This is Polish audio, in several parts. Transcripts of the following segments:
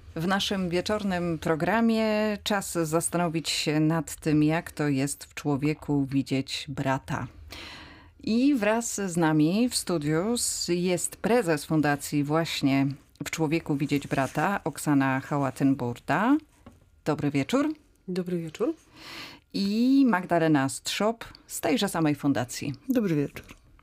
W naszym wieczornym programie czas zastanowić się nad tym, jak to jest w człowieku widzieć brata. I wraz z nami w studiu jest prezes Fundacji właśnie W człowieku widzieć brata, Oksana Hałatyn-Burda. Dobry wieczór. Dobry wieczór. I Magdalena Strzop z tejże samej fundacji. Dobry wieczór.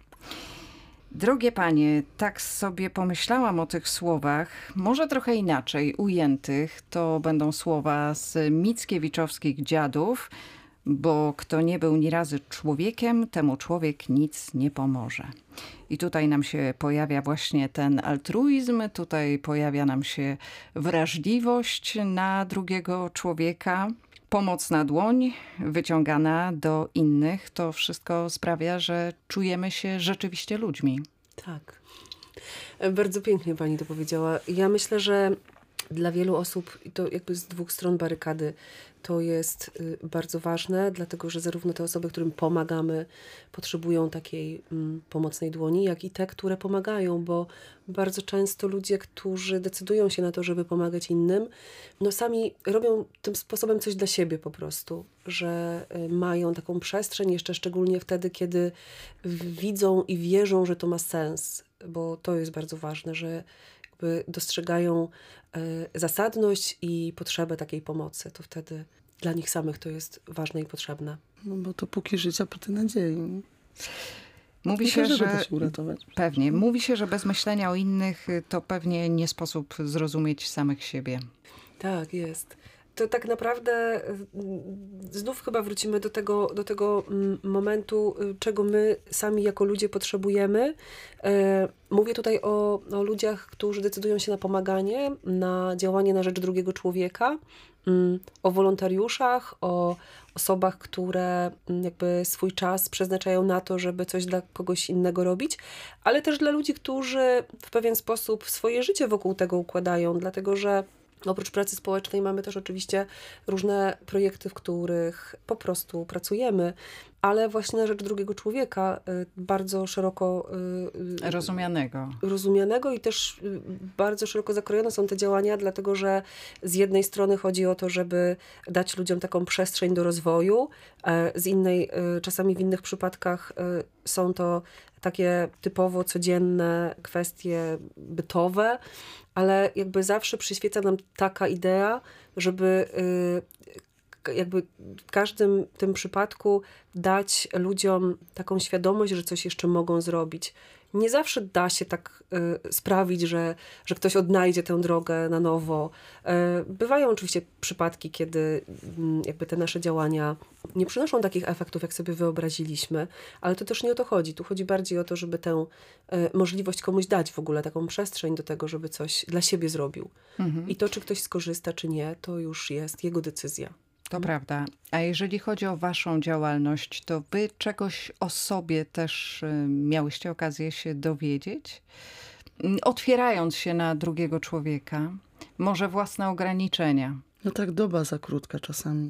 Drogie panie, tak sobie pomyślałam o tych słowach, może trochę inaczej ujętych. To będą słowa z Mickiewiczowskich Dziadów, bo kto nie był ni razy człowiekiem, temu człowiek nic nie pomoże. I tutaj nam się pojawia właśnie ten altruizm, tutaj pojawia nam się wrażliwość na drugiego człowieka. Pomocna dłoń wyciągana do innych, to wszystko sprawia, że czujemy się rzeczywiście ludźmi. Tak. Bardzo pięknie pani to powiedziała. Ja myślę, że dla wielu osób, i to jakby z dwóch stron barykady, to jest bardzo ważne, dlatego że zarówno te osoby, którym pomagamy, potrzebują takiej pomocnej dłoni, jak i te, które pomagają, bo bardzo często ludzie, którzy decydują się na to, żeby pomagać innym, no sami robią tym sposobem coś dla siebie po prostu, że mają taką przestrzeń, jeszcze szczególnie wtedy, kiedy widzą i wierzą, że to ma sens, bo to jest bardzo ważne, że jakby dostrzegają zasadność i potrzebę takiej pomocy, to wtedy dla nich samych to jest ważne i potrzebne. No bo to póki życia, póty nadziei. Mówi się, że da się uratować. Pewnie. Mówi się, że bez myślenia o innych to pewnie nie sposób zrozumieć samych siebie. Tak, jest. To tak naprawdę znów chyba wrócimy do tego momentu, czego my sami jako ludzie potrzebujemy. Mówię tutaj o ludziach, którzy decydują się na pomaganie, na działanie na rzecz drugiego człowieka, o wolontariuszach, o osobach, które jakby swój czas przeznaczają na to, żeby coś dla kogoś innego robić, ale też dla ludzi, którzy w pewien sposób swoje życie wokół tego układają, dlatego że oprócz pracy społecznej mamy też oczywiście różne projekty, w których po prostu pracujemy, ale właśnie na rzecz drugiego człowieka, bardzo szeroko rozumianego i też bardzo szeroko zakrojone są te działania, dlatego że z jednej strony chodzi o to, żeby dać ludziom taką przestrzeń do rozwoju, z innej, czasami w innych przypadkach są to takie typowo codzienne kwestie bytowe, ale jakby zawsze przyświeca nam taka idea, żeby jakby w każdym tym przypadku dać ludziom taką świadomość, że coś jeszcze mogą zrobić. Nie zawsze da się tak sprawić, że ktoś odnajdzie tę drogę na nowo. Bywają oczywiście przypadki, kiedy jakby te nasze działania nie przynoszą takich efektów, jak sobie wyobraziliśmy, ale to też nie o to chodzi. Tu chodzi bardziej o to, żeby tę możliwość komuś dać w ogóle, taką przestrzeń do tego, żeby coś dla siebie zrobił. Mhm. I to, czy ktoś skorzysta, czy nie, to już jest jego decyzja. To prawda. A jeżeli chodzi o waszą działalność, to wy czegoś o sobie też miałyście okazję się dowiedzieć? Otwierając się na drugiego człowieka, może własne ograniczenia. No tak, doba za krótka czasami.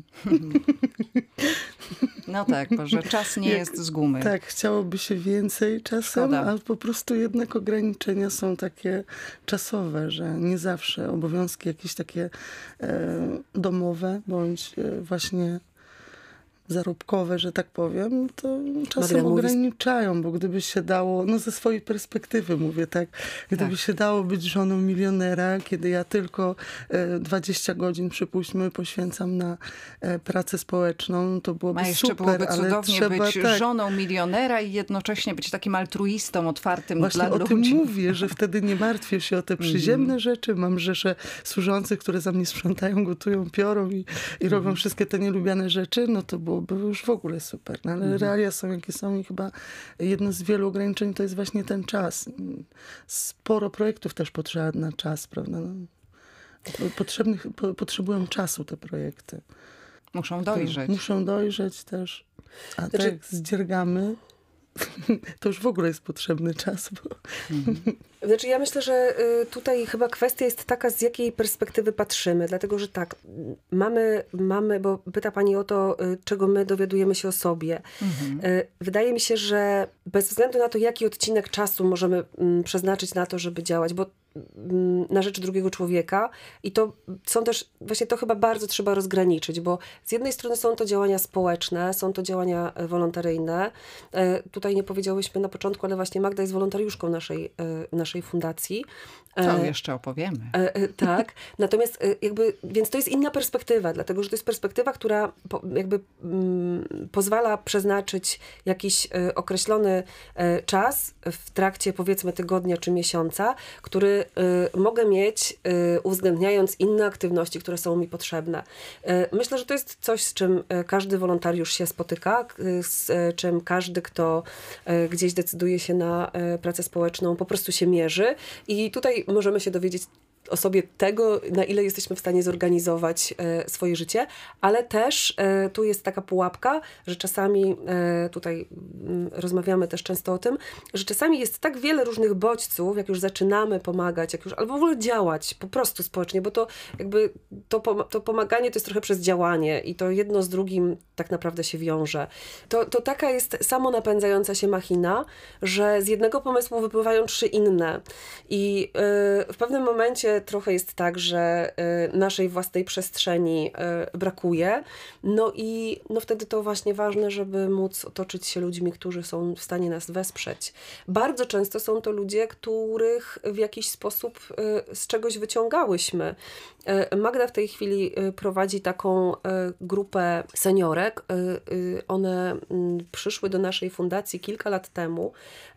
No tak, bo że czas nie jest z gumy. Tak, chciałoby się więcej czasem, a po prostu jednak ograniczenia są takie czasowe, że nie zawsze obowiązki jakieś takie domowe, bądź właśnie zarobkowe, że tak powiem, to czasem ograniczają, bo gdyby się dało, no ze swojej perspektywy mówię, tak, gdyby się dało być żoną milionera, kiedy ja tylko 20 godzin, przypuśćmy, poświęcam na pracę społeczną, to byłoby super. A jeszcze byłoby cudownie być żoną milionera i jednocześnie być takim altruistą, otwartym właśnie dla ludzi. Właśnie o tym mówię, że wtedy nie martwię się o te przyziemne rzeczy, mam rzesze służących, które za mnie sprzątają, gotują, piorą i robią wszystkie te nielubiane rzeczy, no to byłoby już w ogóle super. No, ale realia są jakie są i chyba jedno z wielu ograniczeń to jest właśnie ten czas. Sporo projektów też potrzeba na czas, prawda? No, potrzebują czasu te projekty. Muszą dojrzeć. Muszą dojrzeć też. A tak jak zdziergamy, to już w ogóle jest potrzebny czas. Bo... Znaczy ja myślę, że tutaj chyba kwestia jest taka, z jakiej perspektywy patrzymy. Dlatego, że tak, mamy, bo pyta pani o to, czego my dowiadujemy się o sobie. Wydaje mi się, że bez względu na to, jaki odcinek czasu możemy przeznaczyć na to, żeby działać, bo na rzecz drugiego człowieka i to są też, właśnie to chyba bardzo trzeba rozgraniczyć, bo z jednej strony są to działania społeczne, są to działania wolontaryjne. Tutaj nie powiedziałyśmy na początku, ale właśnie Magda jest wolontariuszką naszej fundacji. To jeszcze opowiemy. Tak, natomiast więc to jest inna perspektywa, dlatego że to jest perspektywa, która pozwala przeznaczyć jakiś określony czas w trakcie, powiedzmy, tygodnia czy miesiąca, który mogę mieć, uwzględniając inne aktywności, które są mi potrzebne. Myślę, że to jest coś, z czym każdy wolontariusz się spotyka, z czym każdy, kto gdzieś decyduje się na pracę społeczną, po prostu się mierzy i tutaj możemy się dowiedzieć o sobie tego, na ile jesteśmy w stanie zorganizować swoje życie, ale też tu jest taka pułapka, że czasami, tutaj rozmawiamy też często o tym, że czasami jest tak wiele różnych bodźców, jak już zaczynamy pomagać, albo w ogóle działać po prostu społecznie, bo to to pomaganie to jest trochę przez działanie i to jedno z drugim tak naprawdę się wiąże. To taka jest samonapędzająca się machina, że z jednego pomysłu wypływają 3 inne i w pewnym momencie trochę jest tak, że naszej własnej przestrzeni brakuje. No i wtedy to właśnie ważne, żeby móc otoczyć się ludźmi, którzy są w stanie nas wesprzeć. Bardzo często są to ludzie, których w jakiś sposób z czegoś wyciągałyśmy. Magda w tej chwili prowadzi taką grupę seniorek. One przyszły do naszej fundacji kilka lat temu.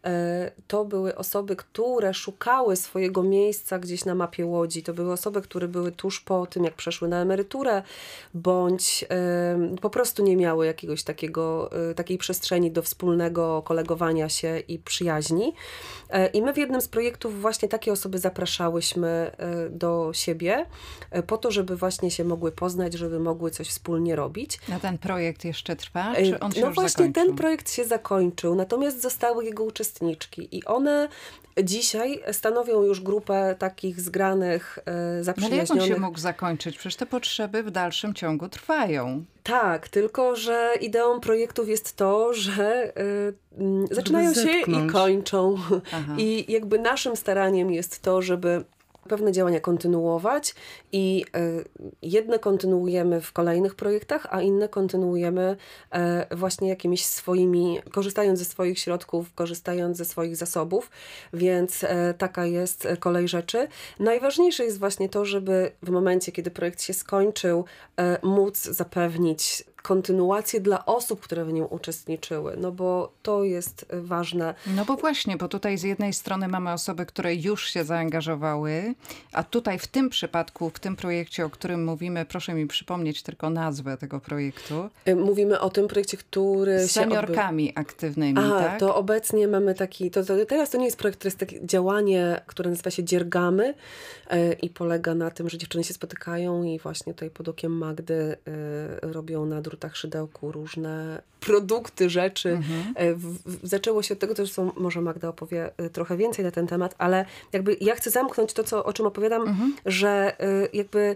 To były osoby, które szukały swojego miejsca gdzieś na mapie Łodzi. To były osoby, które były tuż po tym, jak przeszły na emeryturę, bądź po prostu nie miały jakiegoś takiej przestrzeni do wspólnego kolegowania się i przyjaźni. I my w jednym z projektów właśnie takie osoby zapraszałyśmy do siebie, po to, żeby właśnie się mogły poznać, żeby mogły coś wspólnie robić. A ten projekt jeszcze trwa? Czy on się już właśnie zakończył? Ten projekt się zakończył, natomiast zostały jego uczestniczki i one dzisiaj stanowią już grupę takich zgranych, zaprzyjaźnionych. Ale jak on się mógł zakończyć? Przecież te potrzeby w dalszym ciągu trwają. Tak, tylko że ideą projektów jest to, że zaczynają się i kończą. Aha. I jakby naszym staraniem jest to, żeby pewne działania kontynuować i jedne kontynuujemy w kolejnych projektach, a inne kontynuujemy właśnie jakimiś swoimi, korzystając ze swoich środków, korzystając ze swoich zasobów, więc taka jest kolej rzeczy. Najważniejsze jest właśnie to, żeby w momencie, kiedy projekt się skończył, móc zapewnić kontynuację dla osób, które w nim uczestniczyły, no bo to jest ważne. No bo właśnie, bo tutaj z jednej strony mamy osoby, które już się zaangażowały, a tutaj w tym przypadku, w tym projekcie, o którym mówimy, proszę mi przypomnieć tylko nazwę tego projektu. Mówimy o tym projekcie, który z seniorkami aktywnymi, tak? To obecnie mamy taki, teraz to nie jest projekt, to jest takie działanie, które nazywa się Dziergamy i polega na tym, że dziewczyny się spotykają i właśnie tutaj pod okiem Magdy robią na drutach szydełku różne produkty, rzeczy. Zaczęło się od tego, zresztą może Magda opowie trochę więcej na ten temat, ale jakby ja chcę zamknąć to, o czym opowiadam, że jakby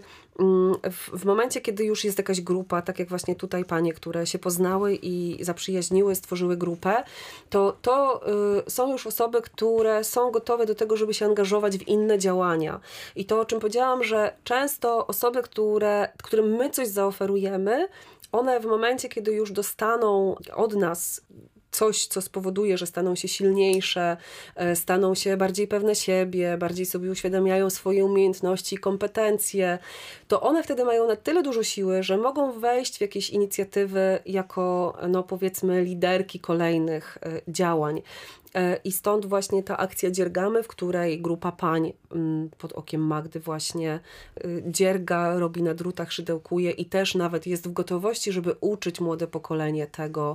w momencie, kiedy już jest jakaś grupa, tak jak właśnie tutaj panie, które się poznały i zaprzyjaźniły, stworzyły grupę, to są już osoby, które są gotowe do tego, żeby się angażować w inne działania. I to, o czym powiedziałam, że często osoby, którym my coś zaoferujemy, one w momencie, kiedy już dostaną od nas coś, co spowoduje, że staną się silniejsze, staną się bardziej pewne siebie, bardziej sobie uświadamiają swoje umiejętności i kompetencje, to one wtedy mają na tyle dużo siły, że mogą wejść w jakieś inicjatywy jako, powiedzmy, liderki kolejnych działań. I stąd właśnie ta akcja Dziergamy, w której grupa pań pod okiem Magdy właśnie dzierga, robi na drutach, szydełkuje i też nawet jest w gotowości, żeby uczyć młode pokolenie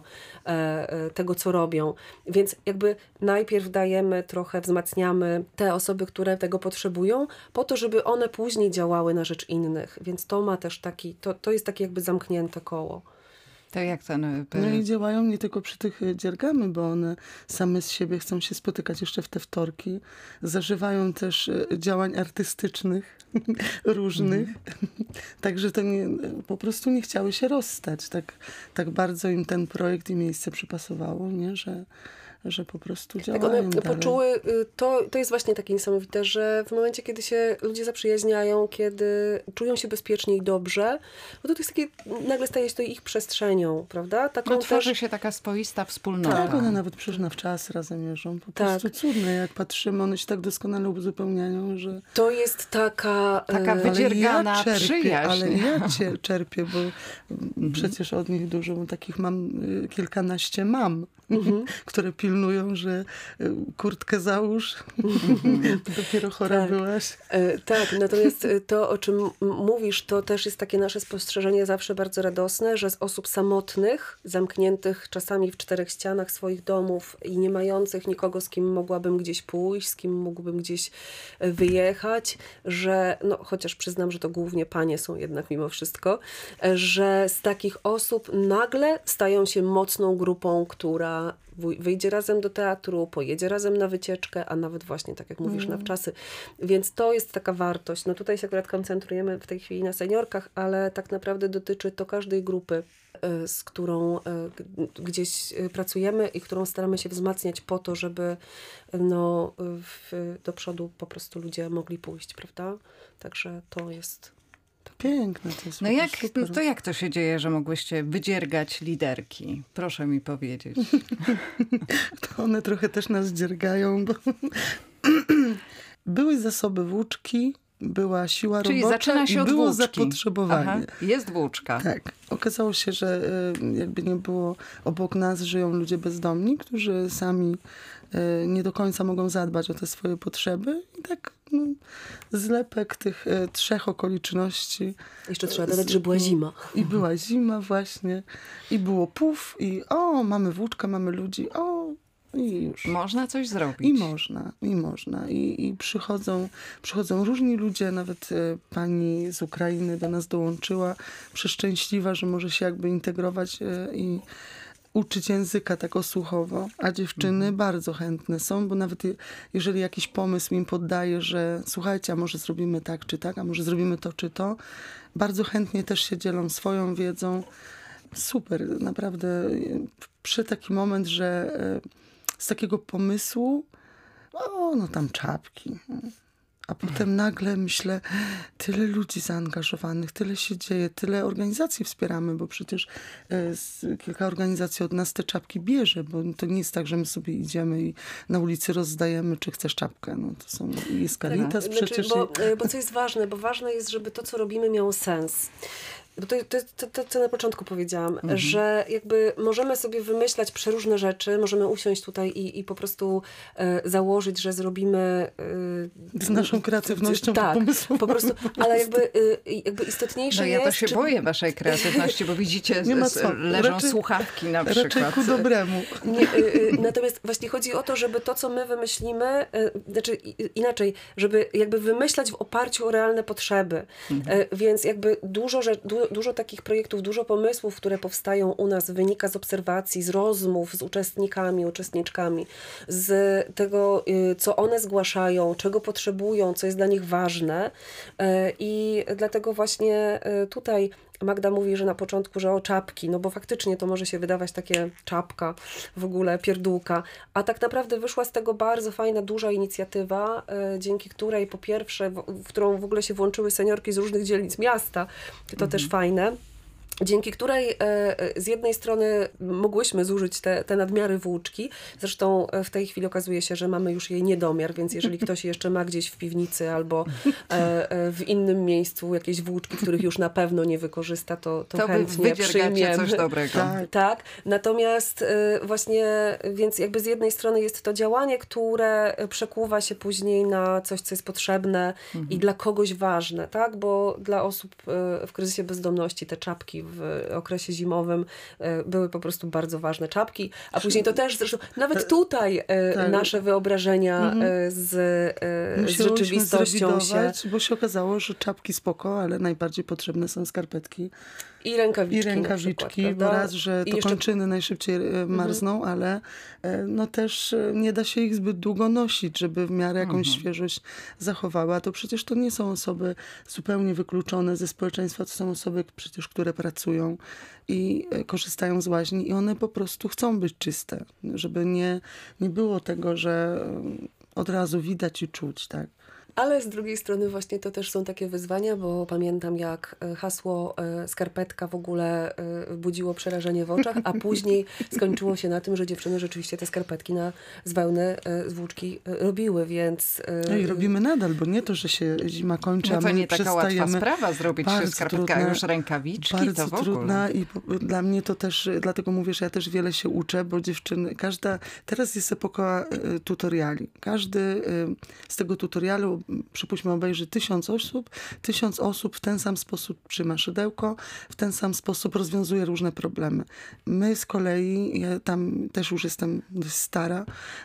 tego, co robią. Więc jakby najpierw dajemy trochę, wzmacniamy te osoby, które tego potrzebują, po to, żeby one później działały na rzecz innych. Więc to ma też to jest takie jakby zamknięte koło. To jak No i działają nie tylko przy tych dziergamy, bo one same z siebie chcą się spotykać jeszcze w te wtorki. Zażywają też działań artystycznych różnych. Także to po prostu nie chciały się rozstać. Tak bardzo im ten projekt i miejsce przypasowało, nie? że po prostu Tak, działają one dalej. poczuły, to jest właśnie takie niesamowite, że w momencie, kiedy się ludzie zaprzyjaźniają, kiedy czują się bezpiecznie i dobrze, no to jest takie, nagle staje się to ich przestrzenią, prawda? Taką No, tworzy też... się taka swoista wspólnota. Tak, one nawet przecież na wczasy razem jeżdżą. Po prostu cudne, jak patrzymy, one się tak doskonale uzupełniają, że... To jest taka... Taka wydziergana przyjaźń. Ale ja czerpię, bo przecież od nich dużo, bo takich mam kilkanaście mam, które pilnują, że kurtkę załóż, dopiero chora byłaś. Tak, natomiast to, o czym mówisz, to też jest takie nasze spostrzeżenie zawsze bardzo radosne, że z osób samotnych, zamkniętych czasami w 4 ścianach swoich domów i nie mających nikogo, z kim mogłabym gdzieś pójść, z kim mógłbym gdzieś wyjechać, że, no chociaż przyznam, że to głównie panie są jednak mimo wszystko, że z takich osób nagle stają się mocną grupą, która wyjdzie razem do teatru, pojedzie razem na wycieczkę, a nawet właśnie, tak jak mówisz, na wczasy. Więc to jest taka wartość. No tutaj się akurat koncentrujemy w tej chwili na seniorkach, ale tak naprawdę dotyczy to każdej grupy, z którą gdzieś pracujemy i którą staramy się wzmacniać po to, żeby no, do przodu po prostu ludzie mogli pójść, prawda? Także to jest... Piękne to jest. No super. to jak to się dzieje, że mogłyście wydziergać liderki? Proszę mi powiedzieć. To one trochę też nas dziergają, bo były zasoby włóczki, była siła Czyli robocza zaczyna się i od było włóczki. zapotrzebowanie. Aha, jest włóczka. Tak. Okazało się, że jakby nie było, obok nas żyją ludzie bezdomni, którzy sami nie do końca mogą zadbać o te swoje potrzeby. I tak zlepek tych 3 okoliczności. Jeszcze trzeba dodać, że była zima. I była zima właśnie. I było puf. I mamy włóczkę, mamy ludzi. I już. Można coś zrobić. I można. I przychodzą różni ludzie, nawet pani z Ukrainy do nas dołączyła, przeszczęśliwa, że może się jakby integrować i uczyć języka tak osłuchowo, a dziewczyny bardzo chętne są, bo nawet jeżeli jakiś pomysł im poddaje, że słuchajcie, a może zrobimy tak czy tak, a może zrobimy to czy to, bardzo chętnie też się dzielą swoją wiedzą. Super, naprawdę przy taki moment, że z takiego pomysłu, no tam czapki. A potem nagle myślę, tyle ludzi zaangażowanych, tyle się dzieje, tyle organizacji wspieramy, bo przecież kilka organizacji od nas te czapki bierze, bo to nie jest tak, że my sobie idziemy i na ulicy rozdajemy, czy chcesz czapkę. No to są i Caritas Tak, przecież. bo co jest ważne? Bo ważne jest, żeby to, co robimy, miało sens. Bo to jest to, co na początku powiedziałam, że jakby możemy sobie wymyślać przeróżne rzeczy, możemy usiąść tutaj i po prostu założyć, że zrobimy... z naszą kreatywnością pomysłową. Po prostu, ale jakby istotniejsze jest... No ja to się boję waszej kreatywności, bo widzicie, leżą słuchawki na przykład. Raczej ku dobremu. Natomiast właśnie chodzi o to, żeby to, co my wymyślimy, znaczy inaczej, żeby jakby wymyślać w oparciu o realne potrzeby. Więc jakby dużo takich projektów, dużo pomysłów, które powstają u nas, wynika z obserwacji, z rozmów z uczestnikami, uczestniczkami, z tego, co one zgłaszają, czego potrzebują, co jest dla nich ważne. I dlatego właśnie tutaj Magda mówi, że na początku, że o czapki, no bo faktycznie to może się wydawać takie czapka, w ogóle pierdółka, a tak naprawdę wyszła z tego bardzo fajna, duża inicjatywa, dzięki której po pierwsze, w którą w ogóle się włączyły seniorki z różnych dzielnic miasta, to też fajne, dzięki której z jednej strony mogłyśmy zużyć te nadmiary włóczki. Zresztą w tej chwili okazuje się, że mamy już jej niedomiar, więc jeżeli ktoś jeszcze ma gdzieś w piwnicy albo w innym miejscu jakieś włóczki, których już na pewno nie wykorzysta, to chętnie przyjmiemy. Coś dobrego. Tak. Natomiast właśnie, więc jakby z jednej strony jest to działanie, które przekuwa się później na coś, co jest potrzebne i dla kogoś ważne, tak? Bo dla osób w kryzysie bezdomności te czapki w okresie zimowym były po prostu bardzo ważne czapki, a później to też zresztą nawet tutaj nasze wyobrażenia z rzeczywistością się... Bo się okazało, że czapki spoko, ale najbardziej potrzebne są skarpetki. I rękawiczki. I rękawiczki, przykład, bo raz, że to jeszcze... kończyny najszybciej marzną, ale no też nie da się ich zbyt długo nosić, żeby w miarę jakąś świeżość zachowały. A to przecież to nie są osoby zupełnie wykluczone ze społeczeństwa, to są osoby przecież, które pracują pracują i korzystają z łaźni i one po prostu chcą być czyste, żeby nie było tego, że od razu widać i czuć, tak. Ale z drugiej strony właśnie to też są takie wyzwania, bo pamiętam jak hasło skarpetka w ogóle budziło przerażenie w oczach, a później skończyło się na tym, że dziewczyny rzeczywiście te skarpetki z wełny, z włóczki robiły, więc... No i robimy nadal, bo nie to, że się zima kończy, no to a my nie taka łatwa sprawa zrobić bardzo skarpetka, trudna, już rękawiczki, bardzo to w ogóle. trudna i dla mnie to też, dlatego mówię, że ja też wiele się uczę, bo dziewczyny, teraz jest epoka tutoriali. Każdy z tego tutorialu, przypuśćmy, obejrzy 1000 osób, 1000 osób w ten sam sposób trzyma szydełko, w ten sam sposób rozwiązuje różne problemy. My z kolei, ja tam też już jestem dość stara,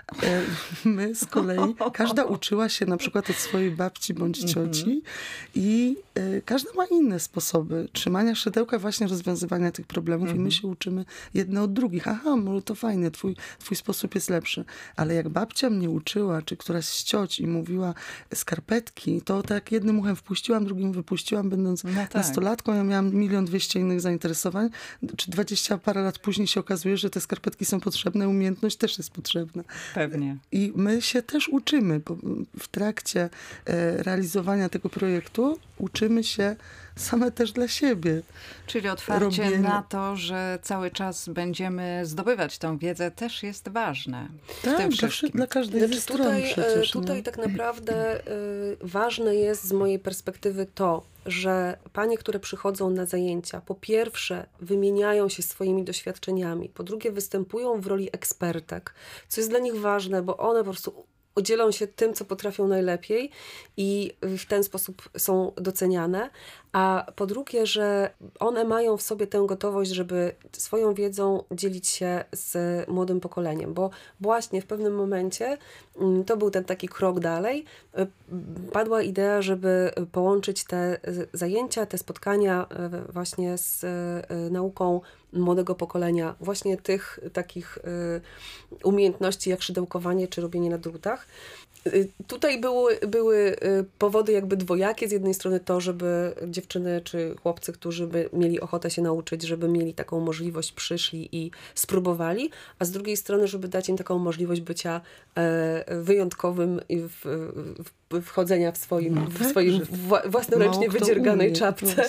my z kolei, każda uczyła się na przykład od swojej babci bądź cioci i każda ma inne sposoby trzymania szydełka, właśnie rozwiązywania tych problemów i my się uczymy jedne od drugich. Aha, może to fajne, twój sposób jest lepszy. Ale jak babcia mnie uczyła, czy któraś z cioć i mówiła skarpetki, to tak jednym uchem wpuściłam, drugim wypuściłam, będąc nastolatką. Ja miałam 1 200 000 innych zainteresowań. Czy 20 parę lat później się okazuje, że te skarpetki są potrzebne, umiejętność też jest potrzebna. Pewnie. I my się też uczymy, bo w trakcie realizowania tego projektu uczymy się same też dla siebie. Czyli otwarcie na to, że cały czas będziemy zdobywać tą wiedzę, też jest ważne. Tak, dla każdej ze stron przecież. Tutaj tak naprawdę ważne jest z mojej perspektywy to, że panie, które przychodzą na zajęcia, po pierwsze wymieniają się swoimi doświadczeniami, po drugie występują w roli ekspertek, co jest dla nich ważne, bo one po prostu dzielą się tym, co potrafią najlepiej i w ten sposób są doceniane. A po drugie, że one mają w sobie tę gotowość, żeby swoją wiedzą dzielić się z młodym pokoleniem. Bo właśnie w pewnym momencie, to był ten taki krok dalej, padła idea, żeby połączyć te zajęcia, te spotkania właśnie z nauką młodego pokolenia, właśnie tych takich umiejętności jak szydełkowanie czy robienie na drutach. Tutaj były powody jakby dwojakie. Z jednej strony to, żeby dziewczyny czy chłopcy, którzy by mieli ochotę się nauczyć, żeby mieli taką możliwość, przyszli i spróbowali, a z drugiej strony, żeby dać im taką możliwość bycia wyjątkowym i wchodzenia w swoim własnoręcznie wydzierganej czapce.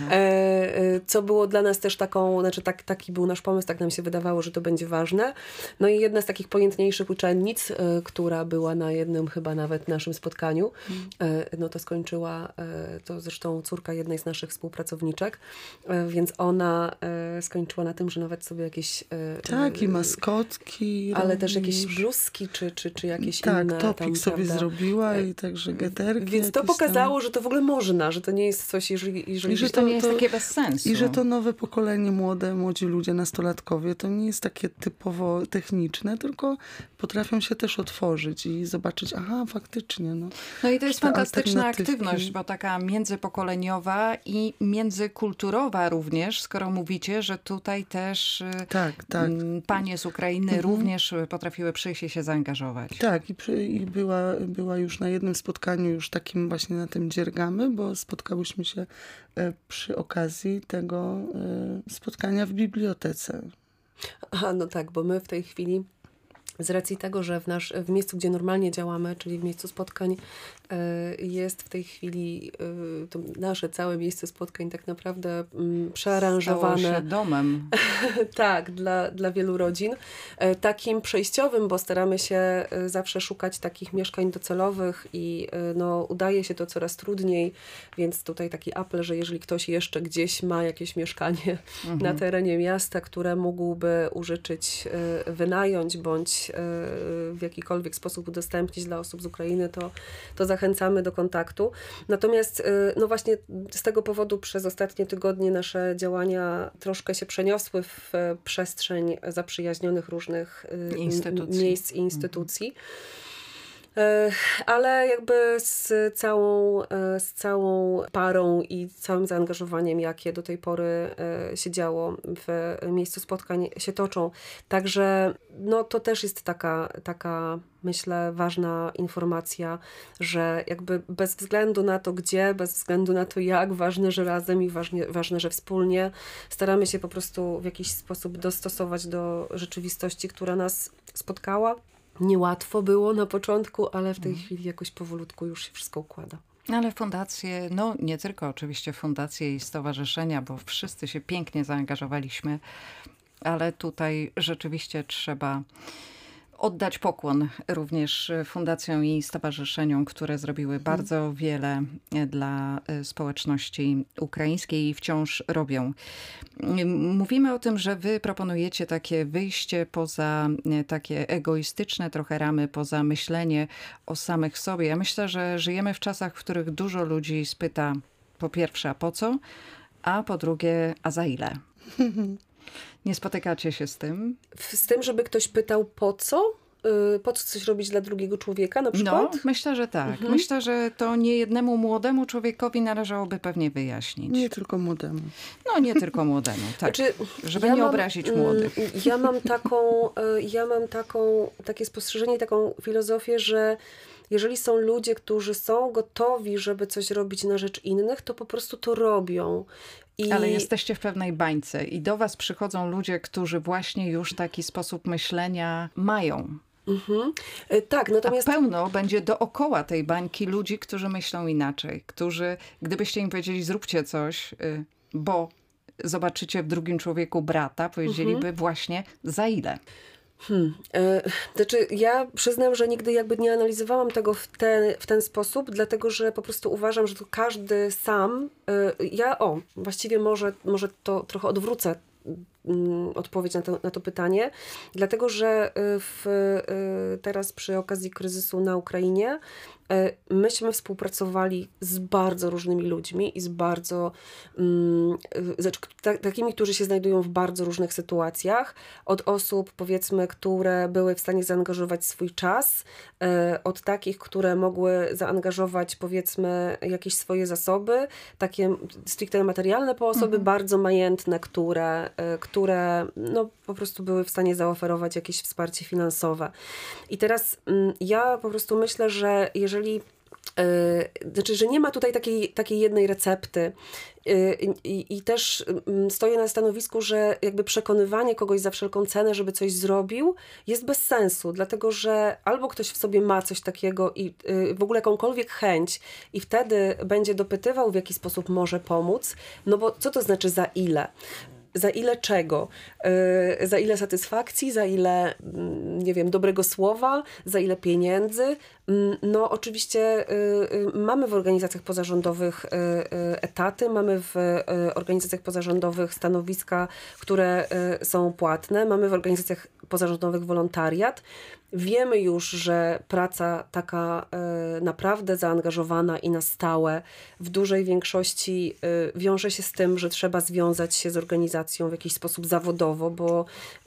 Co było dla nas też taką, znaczy taki był nasz pomysł, tak nam się wydawało, że to będzie ważne. No i jedna z takich pojętniejszych uczennic, która była na jednym chyba nawet naszym spotkaniu, no to skończyła, to zresztą córka jednej z naszych współpracowniczek, więc ona skończyła na tym, że nawet sobie jakieś... Tak, i maskotki. Ale też jakieś bluzki, czy jakieś inne... Tak, topik sobie zrobiła i także geterki. Więc to pokazało, że to w ogóle można, że to nie jest coś, jeżeli że to nie jest takie bez sensu. I że to nowe pokolenie, młodzi ludzie, nastolatkowie, to nie jest takie typowo techniczne, tylko potrafią się też otworzyć i zobaczyć, aha, faktycznie. No i to jest fantastyczna aktywność, bo taka międzypokoleniowa i międzykulturowa również, skoro mówicie, że tutaj też panie z Ukrainy również potrafiły przyjść i się zaangażować. Tak, i była już na jednym spotkaniu, już takim właśnie na tym dziergamy, bo spotkałyśmy się przy okazji tego spotkania w bibliotece. Aha, no tak, bo my w tej chwili z racji tego, że w miejscu, gdzie normalnie działamy, czyli w miejscu spotkań, jest w tej chwili to nasze całe miejsce spotkań tak naprawdę przearanżowane. Stało się domem. Tak, dla wielu rodzin. Takim przejściowym, bo staramy się zawsze szukać takich mieszkań docelowych i udaje się to coraz trudniej, więc tutaj taki apel, że jeżeli ktoś jeszcze gdzieś ma jakieś mieszkanie na terenie miasta, które mógłby użyczyć, wynająć bądź w jakikolwiek sposób udostępnić dla osób z Ukrainy, to zachęcamy do kontaktu. Natomiast no właśnie z tego powodu przez ostatnie tygodnie nasze działania troszkę się przeniosły w przestrzeń zaprzyjaźnionych różnych miejsc i instytucji. Ale jakby z całą parą i całym zaangażowaniem, jakie do tej pory się działo w miejscu spotkań, się toczą. Także no, to też jest taka, myślę, ważna informacja, że jakby bez względu na to gdzie, bez względu na to jak, ważne, że razem i ważne, że wspólnie staramy się po prostu w jakiś sposób dostosować do rzeczywistości, która nas spotkała. Niełatwo było na początku, ale w tej chwili jakoś powolutku już się wszystko układa. Ale fundacje, no nie tylko oczywiście fundacje i stowarzyszenia, bo wszyscy się pięknie zaangażowaliśmy, ale tutaj rzeczywiście trzeba oddać pokłon również fundacjom i stowarzyszeniom, które zrobiły bardzo wiele dla społeczności ukraińskiej i wciąż robią. Mówimy o tym, że wy proponujecie takie wyjście poza takie egoistyczne trochę ramy, poza myślenie o samych sobie. Ja myślę, że żyjemy w czasach, w których dużo ludzi spyta po pierwsze, a po co? A po drugie, a za ile? Nie spotykacie się z tym? Z tym, żeby ktoś pytał po co? Po co coś robić dla drugiego człowieka na przykład? No, myślę, że tak. Myślę, że to niejednemu młodemu człowiekowi należałoby pewnie wyjaśnić. Nie tylko młodemu. No, nie tylko młodemu, tak. Znaczy, żeby nie obrazić młodych. Ja mam takie spostrzeżenie, taką filozofię, że jeżeli są ludzie, którzy są gotowi, żeby coś robić na rzecz innych, to po prostu to robią. Ale jesteście w pewnej bańce i do was przychodzą ludzie, którzy właśnie już taki sposób myślenia mają. Tak, natomiast... A pełno będzie dookoła tej bańki ludzi, którzy myślą inaczej. Którzy, gdybyście im powiedzieli, zróbcie coś, bo zobaczycie w drugim człowieku brata, powiedzieliby właśnie za ile. Znaczy ja przyznam, że nigdy jakby nie analizowałam tego w ten sposób, dlatego że po prostu uważam, że to każdy sam, właściwie może to trochę odwrócę odpowiedź na to pytanie, dlatego że teraz przy okazji kryzysu na Ukrainie myśmy współpracowali z bardzo różnymi ludźmi i z bardzo takimi, którzy się znajdują w bardzo różnych sytuacjach. Od osób, powiedzmy, które były w stanie zaangażować swój czas, od takich, które mogły zaangażować, powiedzmy, jakieś swoje zasoby, takie stricte materialne, po osoby bardzo majętne, które no, po prostu były w stanie zaoferować jakieś wsparcie finansowe. I teraz ja po prostu myślę, że że nie ma tutaj takiej jednej recepty i też stoję na stanowisku, że jakby przekonywanie kogoś za wszelką cenę, żeby coś zrobił, jest bez sensu, dlatego że albo ktoś w sobie ma coś takiego i w ogóle jakąkolwiek chęć i wtedy będzie dopytywał, w jaki sposób może pomóc, no bo co to znaczy za ile? Za ile czego? Za ile satysfakcji? Za ile, nie wiem, dobrego słowa? Za ile pieniędzy? No oczywiście mamy w organizacjach pozarządowych etaty, mamy w organizacjach pozarządowych stanowiska, które są płatne, mamy w organizacjach pozarządowych wolontariat. Wiemy już, że praca taka naprawdę zaangażowana i na stałe w dużej większości wiąże się z tym, że trzeba związać się z organizacją w jakiś sposób zawodowo, bo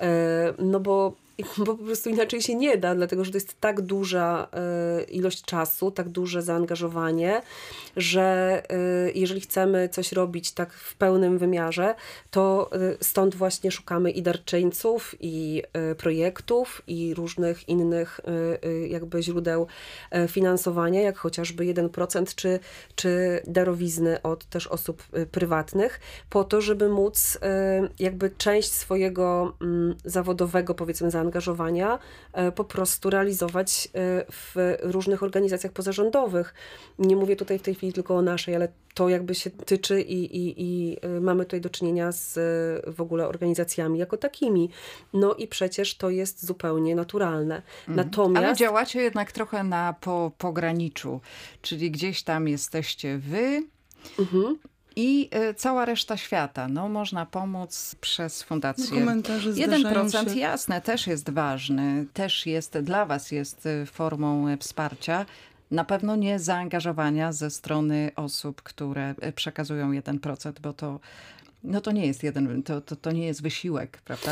po prostu inaczej się nie da, dlatego że to jest tak duża ilość czasu, tak duże zaangażowanie, że jeżeli chcemy coś robić tak w pełnym wymiarze, to stąd właśnie szukamy i darczyńców, i projektów, i różnych innych jakby źródeł finansowania, jak chociażby 1% czy darowizny od też osób prywatnych, po to, żeby móc jakby część swojego zawodowego, powiedzmy, zaangażowania po prostu realizować w różnych organizacjach pozarządowych. Nie mówię tutaj w tej chwili tylko o naszej, ale to jakby się tyczy i mamy tutaj do czynienia z w ogóle organizacjami jako takimi. No i przecież to jest zupełnie naturalne. Natomiast... Ale działacie jednak trochę na pograniczu, czyli gdzieś tam jesteście wy i cała reszta świata. No, można pomóc przez fundację. Komentarze 1% się. jasne, też jest ważny, też jest dla was jest formą wsparcia. Na pewno nie zaangażowania ze strony osób, które przekazują 1%, bo to nie jest to nie jest wysiłek, prawda?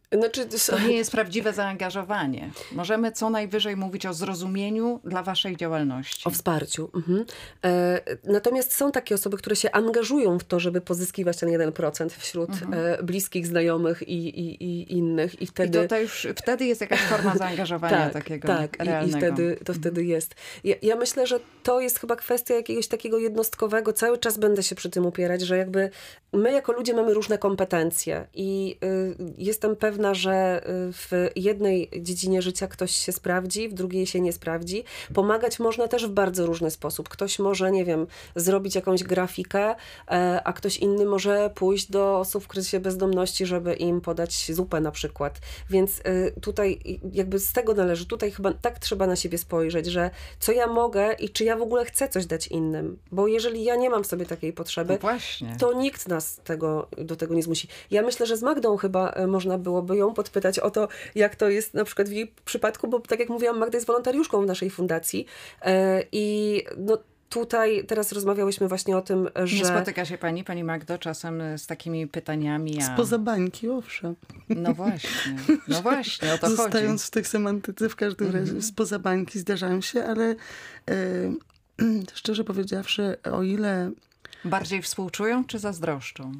Znaczy, To nie jest prawdziwe zaangażowanie. Możemy co najwyżej mówić o zrozumieniu dla waszej działalności. O wsparciu. Natomiast są takie osoby, które się angażują w to, żeby pozyskiwać ten 1% wśród bliskich, znajomych i innych. I wtedy... I to już wtedy jest jakaś forma zaangażowania takiego realnego. I wtedy jest. Ja myślę, że to jest chyba kwestia jakiegoś takiego jednostkowego. Cały czas będę się przy tym upierać, że jakby my jako ludzie mamy różne kompetencje i jestem pewna, że w jednej dziedzinie życia ktoś się sprawdzi, w drugiej się nie sprawdzi. Pomagać można też w bardzo różny sposób. Ktoś może, nie wiem, zrobić jakąś grafikę, a ktoś inny może pójść do osób w kryzysie bezdomności, żeby im podać zupę na przykład. Więc tutaj jakby z tego należy, tutaj chyba tak trzeba na siebie spojrzeć, że co ja mogę i czy ja w ogóle chcę coś dać innym. Bo jeżeli ja nie mam w sobie takiej potrzeby, to nikt nas do tego nie zmusi. Ja myślę, że z Magdą chyba można byłoby ją podpytać o to, jak to jest na przykład w jej przypadku, bo tak jak mówiłam, Magda jest wolontariuszką w naszej fundacji i no tutaj teraz rozmawiałyśmy właśnie o tym, że... Nie spotyka się pani Magdo, czasem z takimi pytaniami? Spoza bańki, owszem. No właśnie, o to chodzi. Zostając w tej semantyce, w każdym razie spoza bańki zdarzają się, ale szczerze powiedziawszy, o ile... Bardziej współczują czy zazdroszczą?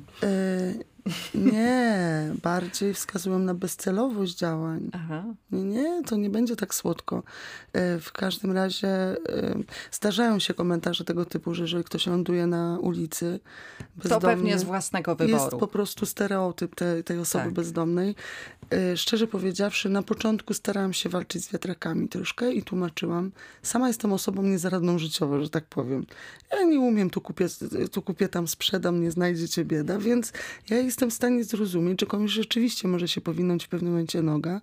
Nie, bardziej wskazują na bezcelowość działań. Aha. Nie, to nie będzie tak słodko. W każdym razie zdarzają się komentarze tego typu, że jeżeli ktoś ląduje na ulicy bezdomny, to pewnie z własnego wyboru. Jest po prostu stereotyp tej osoby bezdomnej. Szczerze powiedziawszy, na początku starałam się walczyć z wiatrakami troszkę i tłumaczyłam. Sama jestem osobą niezaradną życiowo, że tak powiem. Ja nie umiem, tu kupię, tam sprzedam, nie znajdziecie bieda, więc ja jestem w stanie zrozumieć, że komuś rzeczywiście może się powinąć w pewnym momencie noga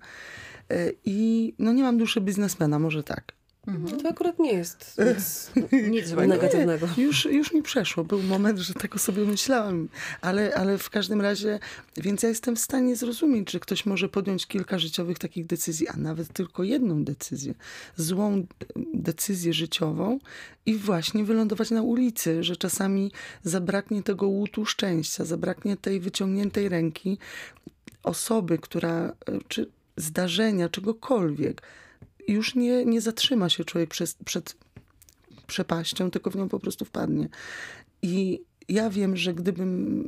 i no nie mam duszy biznesmena, może tak. To akurat nie jest nic złego. Negatywnego. Już mi przeszło. Był moment, że tak o sobie myślałam. Ale w każdym razie, więc ja jestem w stanie zrozumieć, że ktoś może podjąć kilka życiowych takich decyzji, a nawet tylko jedną decyzję. Złą decyzję życiową i właśnie wylądować na ulicy, że czasami zabraknie tego łutu szczęścia, zabraknie tej wyciągniętej ręki osoby, która, czy zdarzenia, czegokolwiek, już nie zatrzyma się człowiek przed przepaścią, tylko w nią po prostu wpadnie. I ja wiem, że gdybym...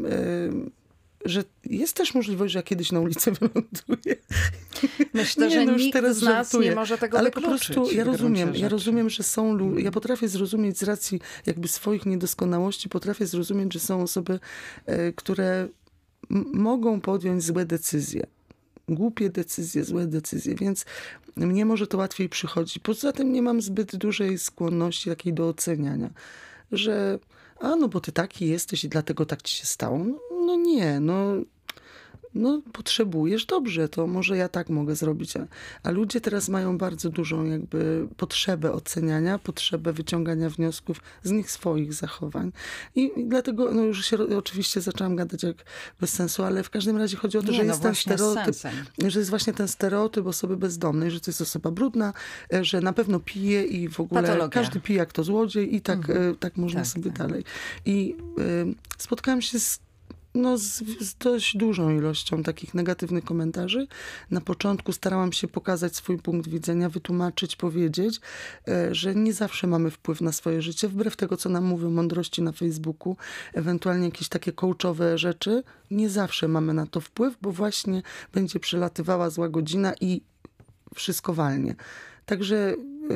że jest też możliwość, że ja kiedyś na ulicę wyląduję. Myślę, że nikt z nas nie może tego ale wykluczyć. Po prostu ja rozumiem, że są ludzie, ja potrafię zrozumieć z racji jakby swoich niedoskonałości, potrafię zrozumieć, że są osoby, które mogą podjąć złe decyzje. Głupie decyzje, złe decyzje, więc mnie może to łatwiej przychodzi. Poza tym nie mam zbyt dużej skłonności takiej do oceniania, że no bo ty taki jesteś i dlatego tak ci się stało. No nie, no potrzebujesz, dobrze, to może ja tak mogę zrobić. A ludzie teraz mają bardzo dużą jakby potrzebę oceniania, potrzebę wyciągania wniosków z nich swoich zachowań. I dlatego już się oczywiście zaczęłam gadać jak bez sensu, ale w każdym razie chodzi o to, że jest ten stereotyp, że jest właśnie ten stereotyp osoby bezdomnej, że to jest osoba brudna, że na pewno pije i w ogóle patologia. Każdy pije jak to złodziej i tak można sobie dalej. I spotkałam się z dość dużą ilością takich negatywnych komentarzy. Na początku starałam się pokazać swój punkt widzenia, wytłumaczyć, powiedzieć, że nie zawsze mamy wpływ na swoje życie, wbrew tego, co nam mówią mądrości na Facebooku, ewentualnie jakieś takie coachowe rzeczy. Nie zawsze mamy na to wpływ, bo właśnie będzie przelatywała zła godzina i wszystko walnie. Także...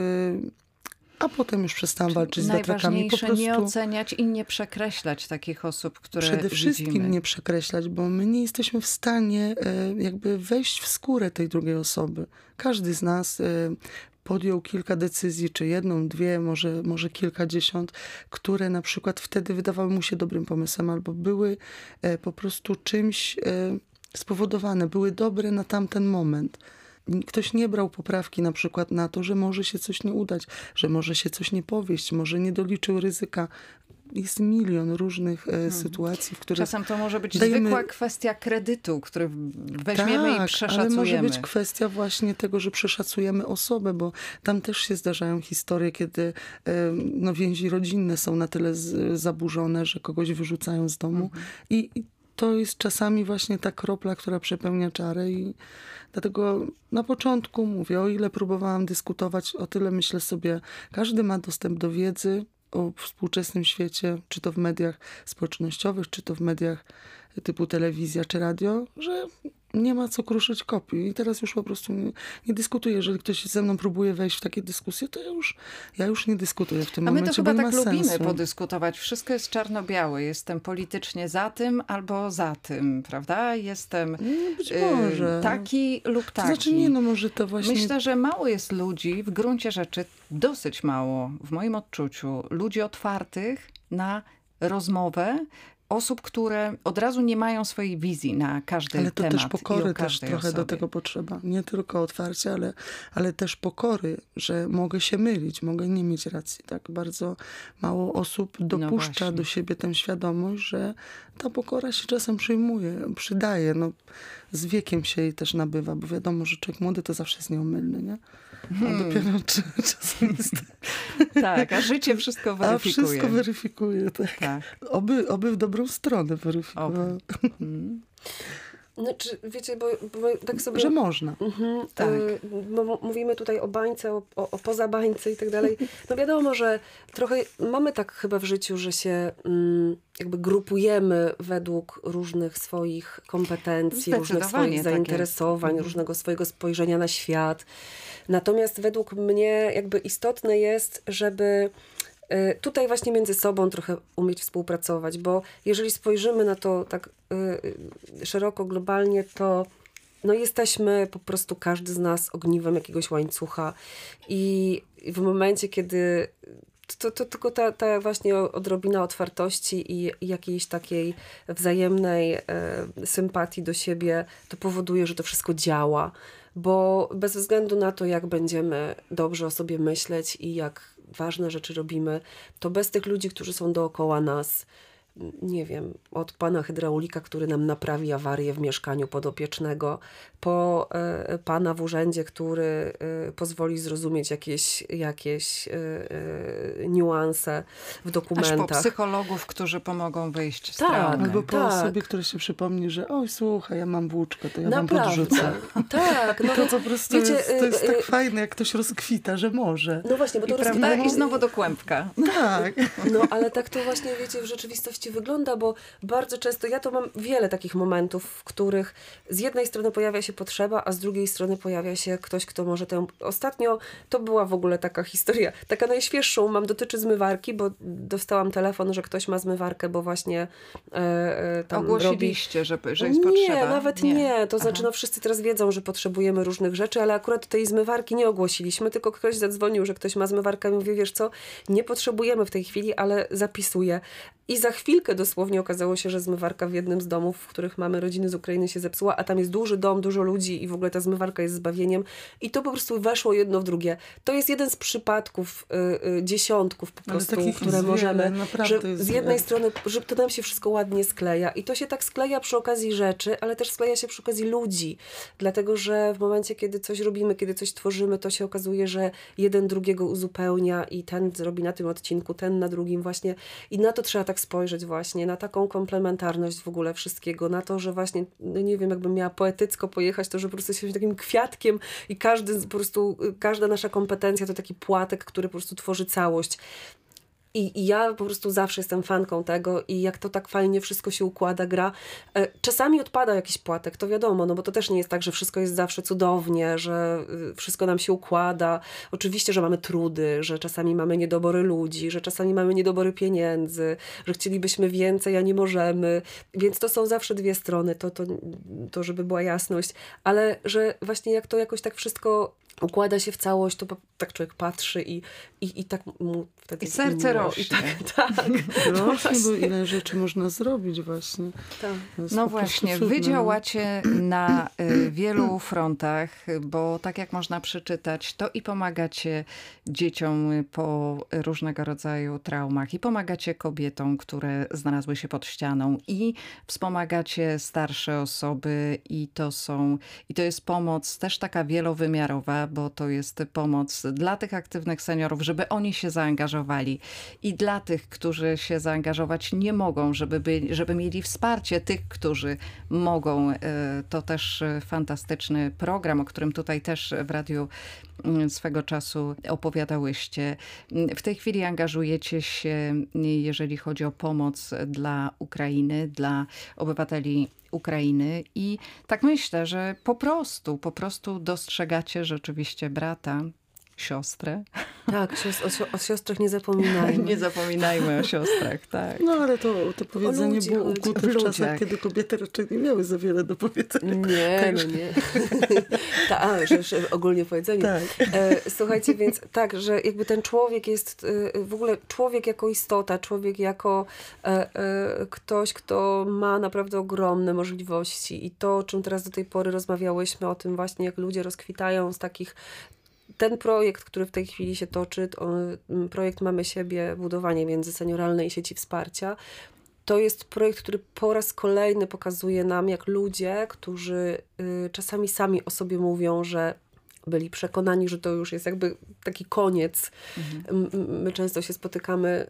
A potem już przestałam walczyć z wiatrakami. Po prostu nie oceniać i nie przekreślać takich osób, które przede wszystkim widzimy. Nie przekreślać, bo my nie jesteśmy w stanie jakby wejść w skórę tej drugiej osoby. Każdy z nas podjął kilka decyzji, czy jedną, dwie, może kilkadziesiąt, które na przykład wtedy wydawały mu się dobrym pomysłem, albo były po prostu czymś spowodowane, były dobre na tamten moment. Ktoś nie brał poprawki na przykład na to, że może się coś nie udać, że może się coś nie powieść, może nie doliczył ryzyka. Jest milion różnych sytuacji, w których czasem to może być zwykła kwestia kredytu, który weźmiemy i przeszacujemy. Ale może być kwestia właśnie tego, że przeszacujemy osobę, bo tam też się zdarzają historie, kiedy więzi rodzinne są na tyle zaburzone, że kogoś wyrzucają z domu i to jest czasami właśnie ta kropla, która przepełnia czarę i dlatego na początku mówię, o ile próbowałam dyskutować, o tyle myślę sobie, każdy ma dostęp do wiedzy o współczesnym świecie, czy to w mediach społecznościowych, czy to w mediach typu telewizja czy radio, że nie ma co kruszyć kopii. I teraz już po prostu nie dyskutuję. Jeżeli ktoś ze mną próbuje wejść w takie dyskusje, to ja już nie dyskutuję w tym momencie, A my to chyba bo nie tak ma lubimy sensu. podyskutować. Wszystko jest czarno-białe. Jestem politycznie za tym albo za tym, prawda? Jestem Być może. taki lub taki. To znaczy nie, no może to właśnie... Myślę, że mało jest ludzi, w gruncie rzeczy dosyć mało, w moim odczuciu, ludzi otwartych na rozmowę, osób, które od razu nie mają swojej wizji na każdy ale to temat. też pokory i też trochę osobie. do tego potrzeba. Nie tylko otwarcie, ale też pokory, że mogę się mylić, mogę nie mieć racji. Tak bardzo mało osób dopuszcza do siebie tę świadomość, że ta pokora się czasem przydaje. No, z wiekiem się jej też nabywa, bo wiadomo, że człowiek młody to zawsze jest nieomylny, nie? A dopiero czasem jest... Tak, a życie wszystko weryfikuje. A wszystko weryfikuje, tak. Oby w dobrą stronę weryfikowało. Znaczy, wiecie, bo tak sobie... Że można. Tak. Mówimy tutaj o bańce, o pozabańce i tak dalej. No wiadomo, że trochę mamy tak chyba w życiu, że się jakby grupujemy według różnych swoich kompetencji, różnych swoich zainteresowań, różnego swojego spojrzenia na świat. Natomiast według mnie jakby istotne jest, żeby tutaj właśnie między sobą trochę umieć współpracować, bo jeżeli spojrzymy na to tak szeroko, globalnie, to no jesteśmy po prostu każdy z nas ogniwem jakiegoś łańcucha i w momencie, kiedy to tylko ta właśnie odrobina otwartości i jakiejś takiej wzajemnej sympatii do siebie, to powoduje, że to wszystko działa, bo bez względu na to, jak będziemy dobrze o sobie myśleć i jak ważne rzeczy robimy, to bez tych ludzi, którzy są dookoła nas, nie wiem, od pana hydraulika, który nam naprawi awarię w mieszkaniu podopiecznego, po pana w urzędzie, który pozwoli zrozumieć jakieś niuanse w dokumentach. Aż po psychologów, którzy pomogą wyjść z Tak, traumy. Albo po osobie, która się przypomni, że oj, słuchaj, ja mam włóczkę, to ja wam podrzucę. Tak. No to po prostu wiecie, to jest tak fajne, jak ktoś rozkwita, że może. No właśnie, bo to prawda? I znowu do kłębka. Tak. No, ale tak to właśnie, wiecie, w rzeczywistości wygląda, bo bardzo często, ja to mam wiele takich momentów, w których z jednej strony pojawia się potrzeba, a z drugiej strony pojawia się ktoś, kto może tę... Ostatnio to była w ogóle taka historia, taka najświeższą dotyczy zmywarki, bo dostałam telefon, że ktoś ma zmywarkę, bo właśnie tam ogłosiliście, że jest potrzeba? Nie, nawet nie. To znaczy, no wszyscy teraz wiedzą, że potrzebujemy różnych rzeczy, ale akurat tej zmywarki nie ogłosiliśmy, tylko ktoś zadzwonił, że ktoś ma zmywarkę i mówi, wiesz co, nie potrzebujemy w tej chwili, ale zapisuję. I za chwilkę dosłownie okazało się, że zmywarka w jednym z domów, w których mamy rodziny z Ukrainy, się zepsuła, a tam jest duży dom, dużo ludzi i w ogóle ta zmywarka jest zbawieniem. I to po prostu weszło jedno w drugie. To jest jeden z przypadków, dziesiątków po prostu, które możemy, że z jednej strony, że to nam się wszystko ładnie skleja. I to się tak skleja przy okazji rzeczy, ale też skleja się przy okazji ludzi. Dlatego, że w momencie, kiedy coś robimy, kiedy coś tworzymy, to się okazuje, że jeden drugiego uzupełnia i ten zrobi na tym odcinku, ten na drugim właśnie. I na to trzeba tak spojrzeć właśnie, na taką komplementarność w ogóle wszystkiego, na to, że właśnie, no nie wiem, jakbym miała poetycko pojechać, to że po prostu jesteśmy takim kwiatkiem i każda nasza kompetencja to taki płatek, który po prostu tworzy całość. I ja po prostu zawsze jestem fanką tego i jak to tak fajnie wszystko się układa, gra. Czasami odpada jakiś płatek, to wiadomo, no bo to też nie jest tak, że wszystko jest zawsze cudownie, że wszystko nam się układa. Oczywiście, że mamy trudy, że czasami mamy niedobory ludzi, że czasami mamy niedobory pieniędzy, że chcielibyśmy więcej, a nie możemy. Więc to są zawsze dwie strony, to żeby była jasność. Ale że właśnie jak to jakoś tak wszystko układa się w całość, to tak człowiek patrzy i tak mu wtedy... I serce rośnie. Tak. Rośnie, bo ile rzeczy można zrobić właśnie. Tak. No właśnie, wy działacie na wielu frontach, bo tak jak można przeczytać, to i pomagacie dzieciom po różnego rodzaju traumach, i pomagacie kobietom, które znalazły się pod ścianą, i wspomagacie starsze osoby, i to jest pomoc też taka wielowymiarowa. Brata, bo to jest pomoc dla tych aktywnych seniorów, żeby oni się zaangażowali i dla tych, którzy się zaangażować nie mogą, żeby mieli wsparcie tych, którzy mogą. To też fantastyczny program, o którym tutaj też w radiu swego czasu opowiadałyście. W tej chwili angażujecie się, jeżeli chodzi o pomoc dla Ukrainy, dla obywateli Ukrainy i tak myślę, że po prostu dostrzegacie rzeczywiście brata, siostrę. Tak, o siostrach nie zapominajmy. Nie zapominajmy o siostrach, tak. No ale to powiedzenie było ukute w czasach, ludziach. kiedy kobiety raczej nie miały za wiele do powiedzenia. Nie, no nie. Że ogólnie powiedzenie. Tak. Słuchajcie, więc tak, że jakby ten człowiek jest w ogóle człowiek jako istota, człowiek jako ktoś, kto ma naprawdę ogromne możliwości i to, o czym teraz do tej pory rozmawiałyśmy, o tym właśnie, jak ludzie rozkwitają z takich. Ten projekt, który w tej chwili się toczy, projekt Mamy Siebie, budowanie międzysenioralnej sieci wsparcia, to jest projekt, który po raz kolejny pokazuje nam, jak ludzie, którzy czasami sami o sobie mówią, że byli przekonani, że to już jest jakby taki koniec. My często się spotykamy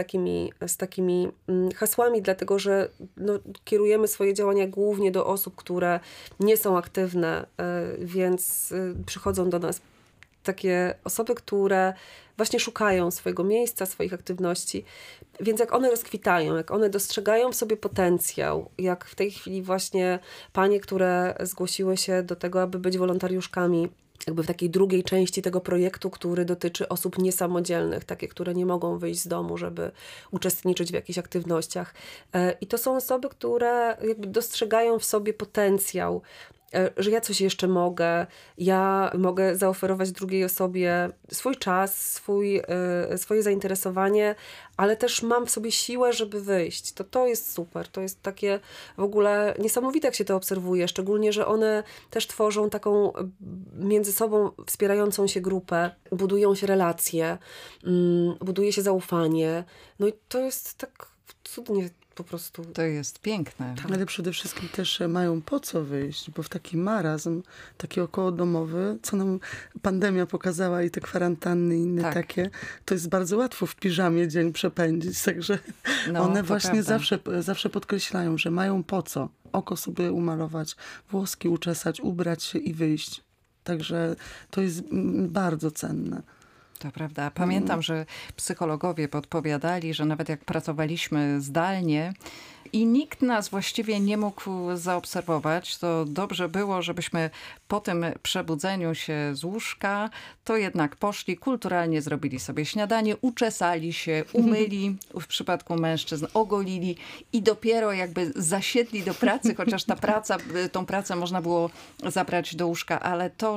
z takimi hasłami, dlatego że kierujemy swoje działania głównie do osób, które nie są aktywne, więc przychodzą do nas takie osoby, które właśnie szukają swojego miejsca, swoich aktywności. Więc jak one rozkwitają, jak one dostrzegają w sobie potencjał, jak w tej chwili właśnie panie, które zgłosiły się do tego, aby być wolontariuszkami, jakby w takiej drugiej części tego projektu, który dotyczy osób niesamodzielnych, takie, które nie mogą wyjść z domu, żeby uczestniczyć w jakichś aktywnościach. I to są osoby, które jakby dostrzegają w sobie potencjał, że ja coś jeszcze mogę, ja mogę zaoferować drugiej osobie swój czas, swoje zainteresowanie, ale też mam w sobie siłę, żeby wyjść. To jest super, to jest takie w ogóle niesamowite, jak się to obserwuje, szczególnie, że one też tworzą taką między sobą wspierającą się grupę, budują się relacje, buduje się zaufanie, no i to jest tak cudnie po prostu. To jest piękne. Tak. Ale przede wszystkim też mają po co wyjść, bo w taki marazm, taki okołodomowy, co nam pandemia pokazała i te kwarantanny i inne takie, to jest bardzo łatwo w piżamie dzień przepędzić, także one właśnie zawsze podkreślają, że mają po co oko sobie umalować, włoski uczesać, ubrać się i wyjść. Także to jest bardzo cenne. To prawda. Pamiętam, że psychologowie podpowiadali, że nawet jak pracowaliśmy zdalnie i nikt nas właściwie nie mógł zaobserwować, to dobrze było, żebyśmy po tym przebudzeniu się z łóżka, to jednak poszli, kulturalnie zrobili sobie śniadanie, uczesali się, umyli, w przypadku mężczyzn ogolili i dopiero jakby zasiedli do pracy, chociaż tą pracę można było zabrać do łóżka, ale to,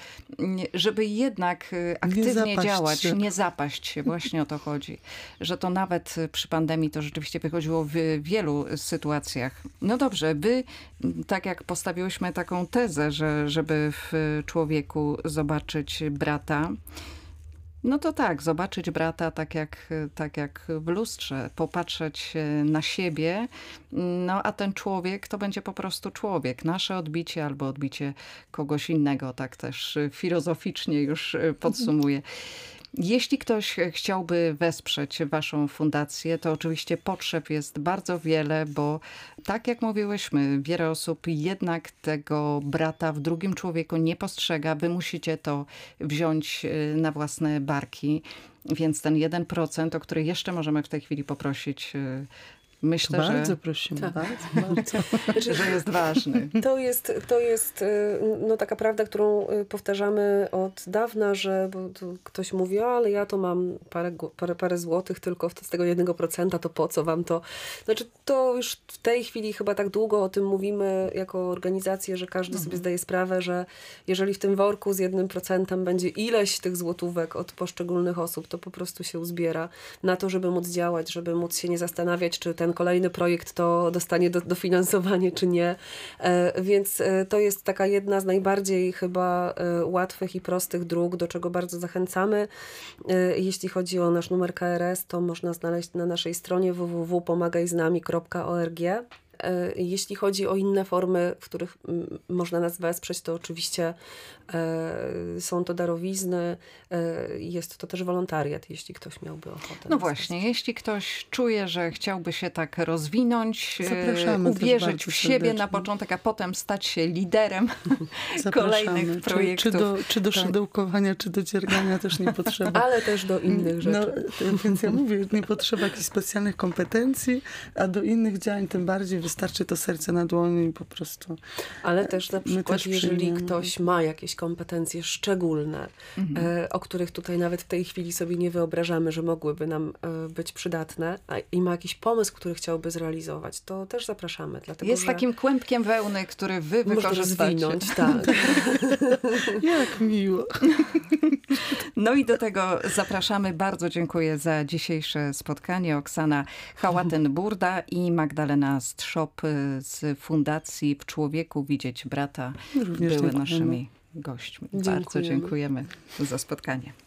żeby jednak aktywnie działać, nie zapaść się, właśnie o to chodzi. Że to nawet przy pandemii to rzeczywiście wychodziło w wielu sytuacjach. No dobrze, wy, tak jak postawiłyśmy taką tezę, żeby w człowieku zobaczyć brata, no to tak, zobaczyć brata tak jak w lustrze, popatrzeć na siebie, no a ten człowiek to będzie po prostu człowiek. Nasze odbicie albo odbicie kogoś innego, tak też filozoficznie już podsumuję. Jeśli ktoś chciałby wesprzeć waszą fundację, to oczywiście potrzeb jest bardzo wiele, bo tak jak mówiłyśmy, wiele osób jednak tego brata w drugim człowieku nie postrzega. Wy musicie to wziąć na własne barki, więc ten 1%, o który jeszcze możemy w tej chwili poprosić, myślę, bardzo że prosimy, tak. bardzo. Że jest ważny. To jest taka prawda, którą powtarzamy od dawna, że bo ktoś mówi, ale ja to mam parę złotych tylko z tego 1%, to po co wam to? Znaczy to już w tej chwili chyba tak długo o tym mówimy jako organizacje, że każdy sobie zdaje sprawę, że jeżeli w tym worku z 1% będzie ileś tych złotówek od poszczególnych osób, to po prostu się uzbiera na to, żeby móc działać, żeby móc się nie zastanawiać, czy ten kolejny projekt to dostanie dofinansowanie, czy nie. Więc to jest taka jedna z najbardziej chyba łatwych i prostych dróg, do czego bardzo zachęcamy. Jeśli chodzi o nasz numer KRS, to można znaleźć na naszej stronie www.pomagajznami.org. Jeśli chodzi o inne formy, w których można nas wesprzeć, to oczywiście są to darowizny, jest to też wolontariat, jeśli ktoś miałby ochotę. No właśnie, jeśli ktoś czuje, że chciałby się tak rozwinąć, Zapraszamy uwierzyć w siebie serdecznie. na początek, a potem stać się liderem kolejnych projektów. Czy do szydełkowania, czy do dziergania też nie potrzeba. Ale też do innych rzeczy. Więc ja mówię, nie potrzeba jakichś specjalnych kompetencji, a do innych działań tym bardziej wystarczy to serce na dłoni i po prostu. Ale też na przykład, jeżeli przyjmiemy. ktoś ma jakieś kompetencje szczególne, o których tutaj nawet w tej chwili sobie nie wyobrażamy, że mogłyby nam być przydatne, i ma jakiś pomysł, który chciałby zrealizować, to też zapraszamy. Dlatego, Jest że takim kłębkiem wełny, który wy można wykorzystacie. rozwinąć, tak. Jak miło. No i do tego zapraszamy. Bardzo dziękuję za dzisiejsze spotkanie. Oksana Hałaten-Burda i Magdalena Strzop z Fundacji W Człowieku Widzieć Brata Również były dziękujemy. naszymi gośćmi. Bardzo Dziękujemy. dziękujemy za spotkanie.